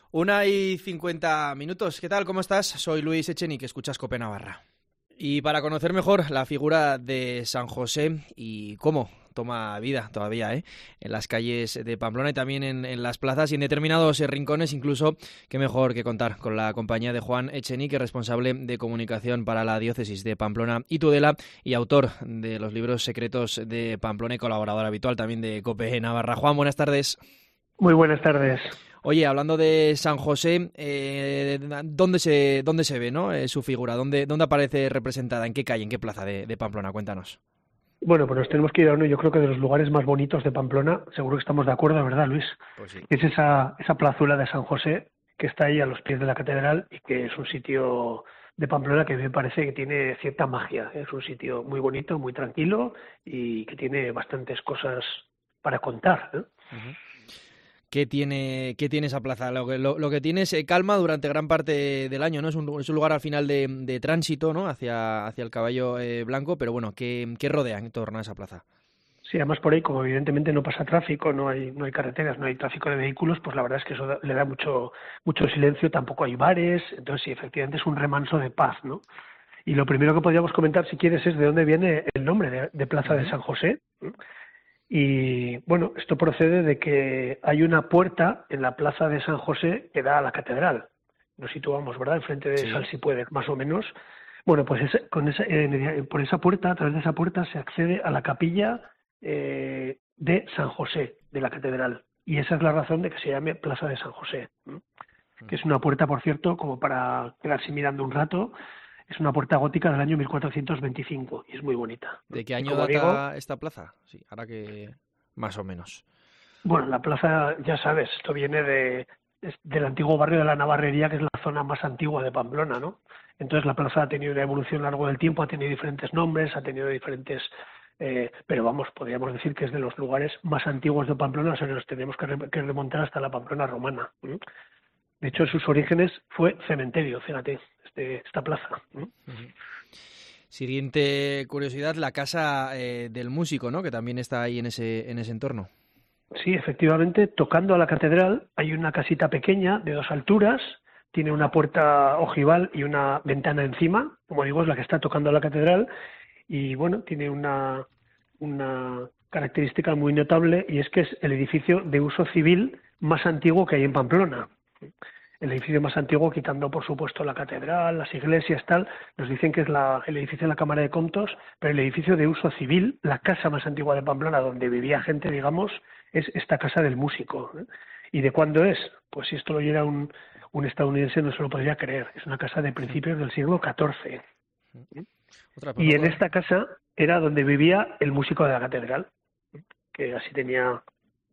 1:50. ¿Qué tal? ¿Cómo estás? Soy Luis Echenique, escuchas COPE Navarra. Y para conocer mejor la figura de San José y cómo toma vida todavía en las calles de Pamplona y también en las plazas y en determinados rincones, incluso, qué mejor que contar con la compañía de Juan Echenique, responsable de comunicación para la diócesis de Pamplona y Tudela y autor de los libros secretos de Pamplona y colaborador habitual también de COPE Navarra. Juan, buenas tardes. Muy buenas tardes. Oye, hablando de San José, ¿dónde se ve, ¿no? Su figura? ¿Dónde aparece representada? ¿En qué calle, en qué plaza de Pamplona? Cuéntanos. Bueno, pues nos tenemos que ir a uno, yo creo que de los lugares más bonitos de Pamplona, seguro que estamos de acuerdo, ¿verdad, Luis? Pues sí. Es esa plazuela de San José que está ahí a los pies de la catedral y que es un sitio de Pamplona que me parece que tiene cierta magia. Es un sitio muy bonito, muy tranquilo y que tiene bastantes cosas para contar, ¿eh? Uh-huh. ¿Qué tiene esa plaza? Lo que tiene es calma durante gran parte del año, ¿no? Es un lugar al final de tránsito, ¿no? Hacia el Caballo Blanco, pero bueno, ¿qué rodea en torno a esa plaza? Sí, además por ahí, como evidentemente no pasa tráfico, no hay carreteras, no hay tráfico de vehículos, pues la verdad es que eso le da mucho silencio, tampoco hay bares, entonces sí, efectivamente es un remanso de paz, ¿no? Y lo primero que podríamos comentar, si quieres, es de dónde viene el nombre de Plaza de San José. Y bueno, esto procede de que hay una puerta en la Plaza de San José que da a la catedral. Nos situamos, ¿verdad?, enfrente de Sí. Sal si puede, más o menos. Bueno, pues por esa puerta, a través de esa puerta, se accede a la capilla de San José, de la catedral. Y esa es la razón de que se llame Plaza de San José, ¿no? Que es una puerta, por cierto, como para quedarse mirando un rato. Es una puerta gótica del año 1425 y es muy bonita. ¿De qué año como data digo, esta plaza? Sí, ahora que más o menos. bueno, la plaza, ya sabes, esto viene del antiguo barrio de la Navarrería, que es la zona más antigua de Pamplona, ¿no? Entonces la plaza ha tenido una evolución a lo largo del tiempo, ha tenido diferentes nombres, ha tenido diferentes... pero vamos, podríamos decir que es de los lugares más antiguos de Pamplona, o sea, nos tenemos que remontar hasta la Pamplona romana. De hecho, en sus orígenes fue cementerio, fíjate, esta plaza. Siguiente curiosidad, la casa del músico, ¿no? Que también está ahí en ese entorno. Sí, efectivamente, tocando a la catedral hay una casita pequeña de 2 alturas, tiene una puerta ojival y una ventana encima, como digo, es la que está tocando a la catedral, y bueno, tiene una característica muy notable, y es que es el edificio de uso civil más antiguo que hay en Pamplona. El edificio más antiguo, quitando por supuesto la catedral, las iglesias, tal, nos dicen que es el edificio de la Cámara de Comptos, pero el edificio de uso civil, la casa más antigua de Pamplona, donde vivía gente, digamos, es esta casa del músico, ¿eh? ¿Y de cuándo es? Pues si esto lo oyera un estadounidense no se lo podría creer. Es una casa de principios del siglo XIV. Y en esta casa era donde vivía el músico de la catedral, que así tenía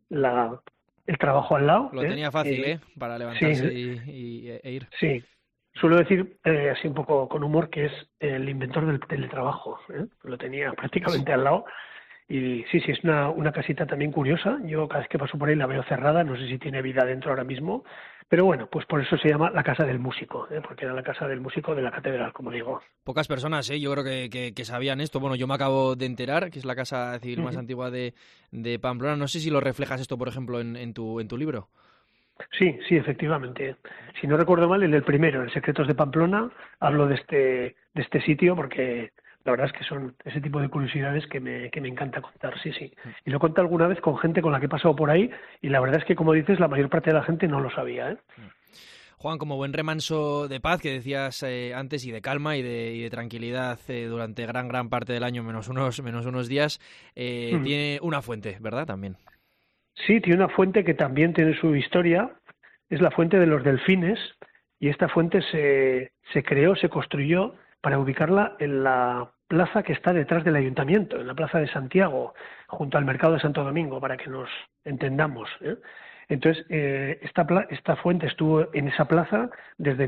el trabajo al lado. Lo tenía fácil, para levantarse sí, e ir. Sí. Suelo decir, así un poco con humor, que es el inventor del teletrabajo, ¿eh? Lo tenía prácticamente al lado. Y sí, es una casita también curiosa. Yo cada vez que paso por ahí la veo cerrada, no sé si tiene vida dentro ahora mismo. Pero bueno, pues por eso se llama la casa del músico, ¿eh? Porque era la casa del músico de la catedral, como digo. Pocas personas, yo creo que sabían esto. Bueno, yo me acabo de enterar que es la casa civil más antigua de Pamplona. No sé si lo reflejas esto, por ejemplo, en tu libro. Sí, efectivamente. Si no recuerdo mal, en el primero, en Secretos de Pamplona, hablo de este sitio porque la verdad es que son ese tipo de curiosidades que me encanta contar, sí. Y lo he contado alguna vez con gente con la que he pasado por ahí y la verdad es que, como dices, la mayor parte de la gente no lo sabía, ¿eh? Juan, como buen remanso de paz que decías antes y de calma y de tranquilidad durante gran parte del año, menos unos días, tiene una fuente, ¿verdad? También. Sí, tiene una fuente que también tiene su historia, es la fuente de los delfines, y esta fuente se creó, se construyó para ubicarla en la plaza que está detrás del ayuntamiento, en la plaza de Santiago, junto al mercado de Santo Domingo, para que nos entendamos, ¿eh? Entonces, esta fuente estuvo en esa plaza desde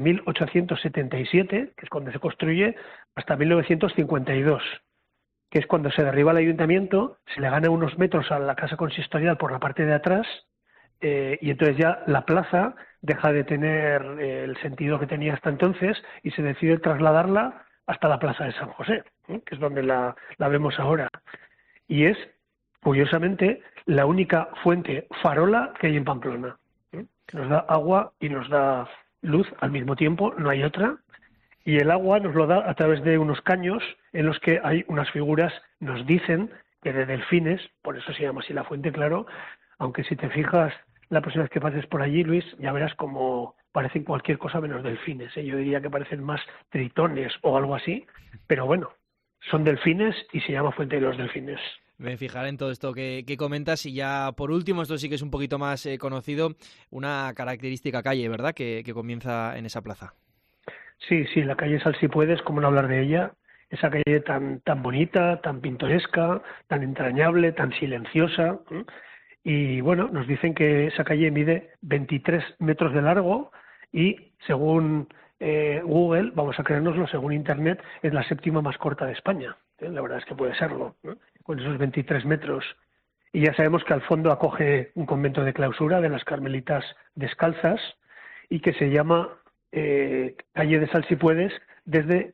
1877, que es cuando se construye, hasta 1952. Que es cuando se derriba el ayuntamiento, se le gana unos metros a la casa consistorial por la parte de atrás, y entonces ya la plaza deja de tener el sentido que tenía hasta entonces y se decide trasladarla hasta la plaza de San José, que es donde la vemos ahora. Y es, curiosamente, la única fuente farola que hay en Pamplona. que nos da agua y nos da luz al mismo tiempo, no hay otra. Y el agua nos lo da a través de unos caños en los que hay unas figuras, nos dicen que de delfines, por eso se llama así la fuente, claro, aunque si te fijas la próxima vez que pases por allí, Luis, ya verás como parecen cualquier cosa menos delfines, ¿eh? Yo diría que parecen más tritones o algo así, pero bueno, son delfines y se llama Fuente de los Delfines. Me fijaré en todo esto que comentas y ya por último, esto sí que es un poquito más conocido, una característica calle, ¿verdad?, que comienza en esa plaza. Sí, la calle Sal Si Puedes, cómo no hablar de ella, esa calle tan bonita, tan pintoresca, tan entrañable, tan silenciosa, ¿eh? Y bueno, nos dicen que esa calle mide 23 metros de largo y según Google, vamos a creérnoslo, según Internet, es la séptima más corta de España. La verdad es que puede serlo, ¿no?, con esos 23 metros. Y ya sabemos que al fondo acoge un convento de clausura de las Carmelitas Descalzas y que se llama calle de Sal Si Puedes desde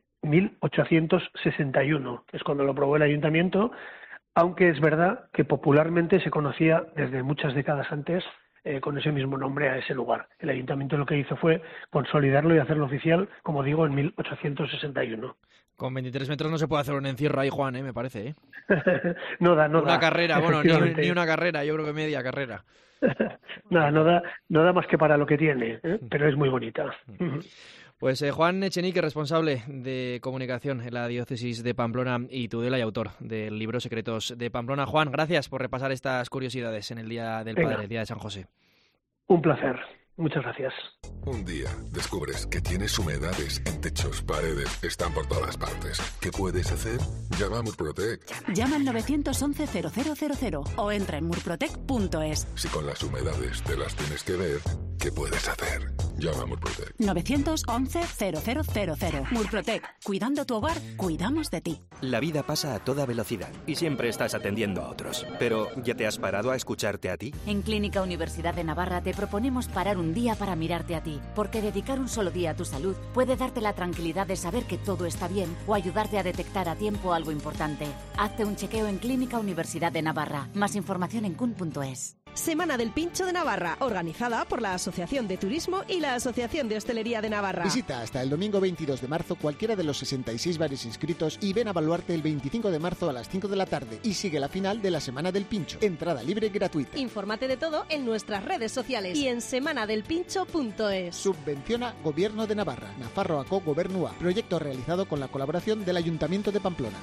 1861. Es cuando lo aprobó el ayuntamiento, aunque es verdad que popularmente se conocía desde muchas décadas antes con ese mismo nombre a ese lugar. El ayuntamiento lo que hizo fue consolidarlo y hacerlo oficial, como digo, en 1861. Con 23 metros no se puede hacer un encierro ahí, Juan, me parece, ¿eh? No da. Una carrera, bueno, ni una carrera, yo creo que media carrera. No da más que para lo que tiene, ¿eh? Pero es muy bonita. Pues Juan Echenique, responsable de comunicación en la diócesis de Pamplona y Tudela y autor del libro Secretos de Pamplona. Juan, gracias por repasar estas curiosidades en el Día del Padre, el Día de San José. Un placer. Muchas gracias. Un día descubres que tienes humedades en techos, paredes, están por todas partes. ¿Qué puedes hacer? Llama a Murprotec. Llama al 911-0000 o entra en murprotec.es. Si con las humedades te las tienes que ver, ¿qué puedes hacer? Llama a Murprotec. 911-0000. Murprotec. Cuidando tu hogar, cuidamos de ti. La vida pasa a toda velocidad y siempre estás atendiendo a otros. Pero, ¿ya te has parado a escucharte a ti? En Clínica Universidad de Navarra te proponemos parar un día para mirarte a ti, porque dedicar un solo día a tu salud puede darte la tranquilidad de saber que todo está bien o ayudarte a detectar a tiempo algo importante. Hazte un chequeo en Clínica Universidad de Navarra. Más información en cun.es. Semana del Pincho de Navarra, organizada por la Asociación de Turismo y la Asociación de Hostelería de Navarra. Visita hasta el domingo 22 de marzo cualquiera de los 66 bares inscritos y ven a evaluarte el 25 de marzo a las 5 de la tarde y sigue la final de la Semana del Pincho. Entrada libre gratuita. Infórmate de todo en nuestras redes sociales y en semanadelpincho.es. Subvenciona Gobierno de Navarra. Nafarroako Gobernua. Proyecto realizado con la colaboración del Ayuntamiento de Pamplona.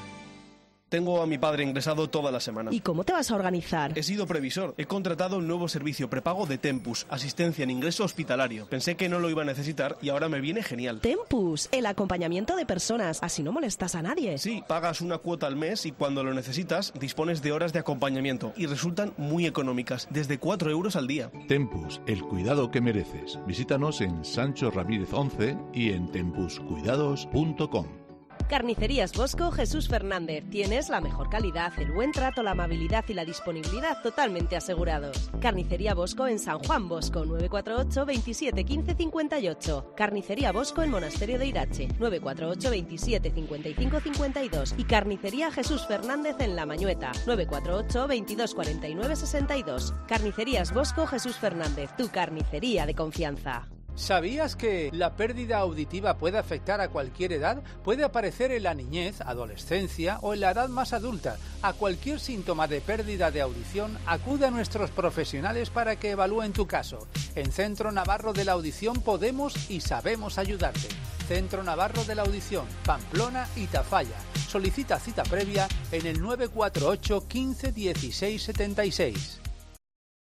Tengo a mi padre ingresado toda la semana. ¿Y cómo te vas a organizar? He sido previsor. He contratado un nuevo servicio prepago de Tempus, asistencia en ingreso hospitalario. Pensé que no lo iba a necesitar y ahora me viene genial. Tempus, el acompañamiento de personas. Así no molestas a nadie. Sí, pagas una cuota al mes y cuando lo necesitas dispones de horas de acompañamiento y resultan muy económicas, desde 4 euros al día. Tempus, el cuidado que mereces. Visítanos en Sancho Ramírez 11 y en tempuscuidados.com. Carnicerías Bosco Jesús Fernández. Tienes la mejor calidad, el buen trato, la amabilidad y la disponibilidad totalmente asegurados. Carnicería Bosco en San Juan Bosco, 948 27 15 58. Carnicería Bosco en Monasterio de Irache, 948 27 55 52. Y Carnicería Jesús Fernández en La Mañueta, 948 22 49 62. Carnicerías Bosco Jesús Fernández, tu carnicería de confianza. ¿Sabías que la pérdida auditiva puede afectar a cualquier edad? Puede aparecer en la niñez, adolescencia o en la edad más adulta. A cualquier síntoma de pérdida de audición, acude a nuestros profesionales para que evalúen tu caso. En Centro Navarro de la Audición podemos y sabemos ayudarte. Centro Navarro de la Audición, Pamplona y Tafalla. Solicita cita previa en el 948 15 16 76.